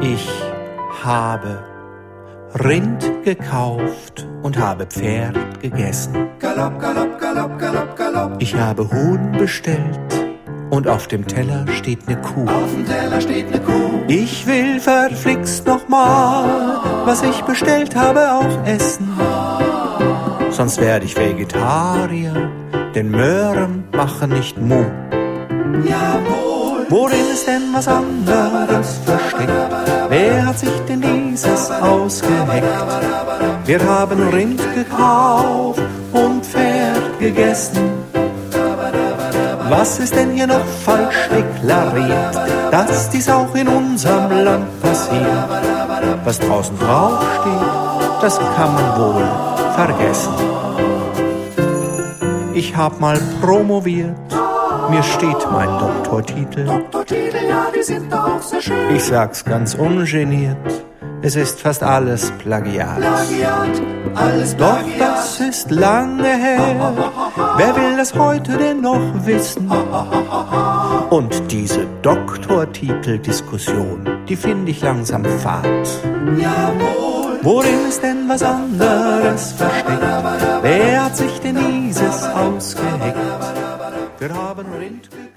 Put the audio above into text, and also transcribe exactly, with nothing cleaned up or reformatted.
Ich habe Rind gekauft und habe Pferd gegessen. Galopp, galopp, galopp, galopp, galopp. Ich habe Huhn bestellt und auf dem Teller steht ne Kuh. Auf dem Teller steht ne Kuh. Ich will verflixt nochmal, was ich bestellt habe, auch essen. Sonst werde ich Vegetarier, denn Möhren machen nicht Muh. Jawohl. Worin ist denn was anderes versteckt? Wer hat sich denn dieses ausgeheckt? Wir haben Rind gekauft und Pferd gegessen. Was ist denn hier noch falsch deklariert, dass dies auch in unserem Land passiert? Was draußen draufsteht, das kann man wohl vergessen. Ich hab mal promoviert, mir steht mein Doktortitel. Doktortitel, ja, die sind doch sehr schön. Ich sag's ganz ungeniert, es ist fast alles Plagiat. Plagiat, alles Doch Plagiat. das ist lange her, wer will das heute denn noch wissen? Und diese Doktortitel-Diskussion, die finde ich langsam fad. Jawohl. Worin ist denn was anderes versteckt? Wer hat sich denn dieses ausgeheckt? Wir haben Rind gekauft.